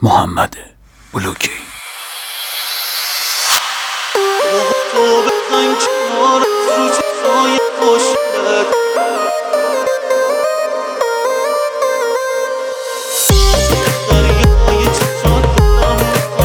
محمد بلوکی. تو بزن کنار رو چشمای خوشت، دریای چشات دلم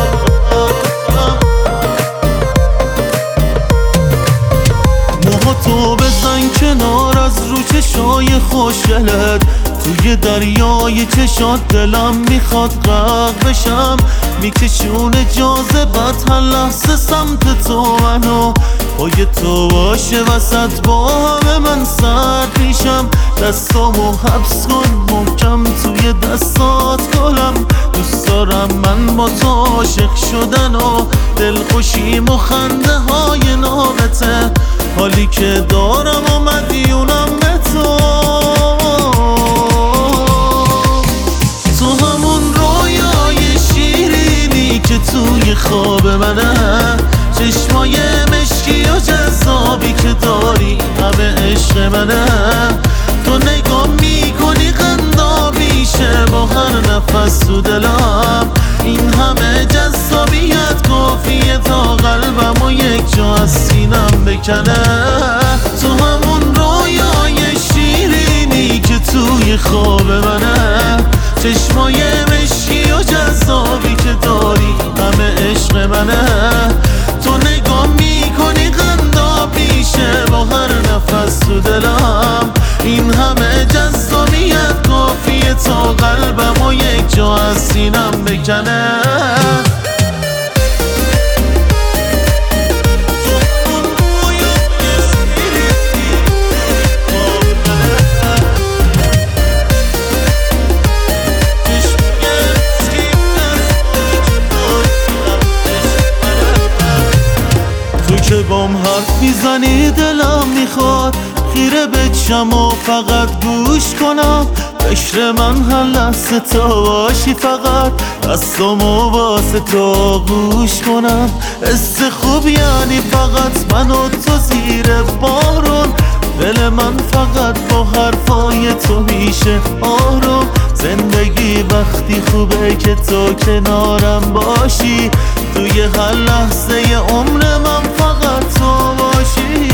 موها تو بزن کنار از رو چشای خوشگلت، توی دریای چشات دلم میخواد غرق بشم، میکشونه جاذبت هر لحظه سمت تو منو، پای تو باشه وسط با همه من سرد میشم، دستامو حبس کن محکم توی دستات گلم، دوست دارم من با تو عاشق شدن و دلخوشیم و خنده های نابته، حالی که دارم و مدیونم به تو، تو همون رویای شیرینی که توی خواب منه، چشمای مشکی و جذابی که داری همه عشق منه، تو نگاه میکنی قنداب میشه با هر نفس تو دلم، این همه جذابیت کافیه تا قلبم و یک جا از سینم بکنه، تو همون رویای شیرینی که توی خواب منه، چشمای مشکی و جذابی که داری همه عشق منه، تو نگاه میکنی قنداب میشه با هر نفس تو دلم، این همه جذابیت کافیه تا قلبم و یک جا از سینم بکنه. که بام حرف میزنی دلم میخواد خیره بچم و فقط گوش کنم، قشر من هر لحظه تو باشی، فقط دستامو واسه تو گوش کنم، حس خوب یعنی فقط من و تو زیر بارون، دل من فقط با حرفای تو میشه آروم، زندگی وقتی خوبه که تو کنارم باشی، توی هر لحظه عمر من فقط تو باشی،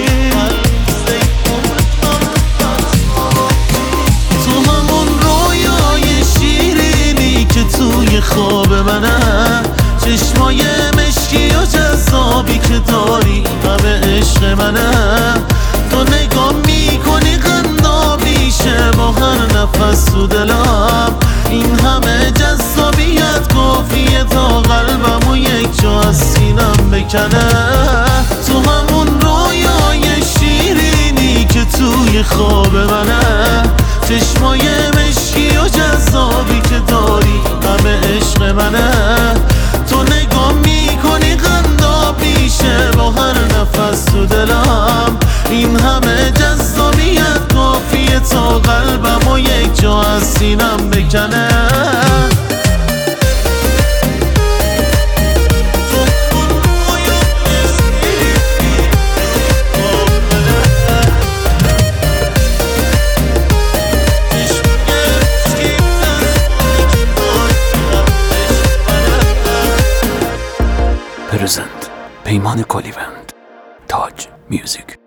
تو همون رویای شیرینی که توی خواب منه، چشمای مشکی و جذابی که داری همه عشق منه، تو نگاه میکنی قنداب میشه با هر نفس تو دلم، این همه جذابیت کافیه تا قلبم و یک جا از سینم بکنه، تو همون رویای شیرینی که توی خواب منه، چشمای مشکی و جذابی که داری همه عشق منه، تو نگاه میکنی قنداب میشه با هر نفس تو دلم، این همه جذابیت کافیه تا قلبم و یک جا از سینم بکنه. پرزنت پیمان کلیوند، تاج میوزیک.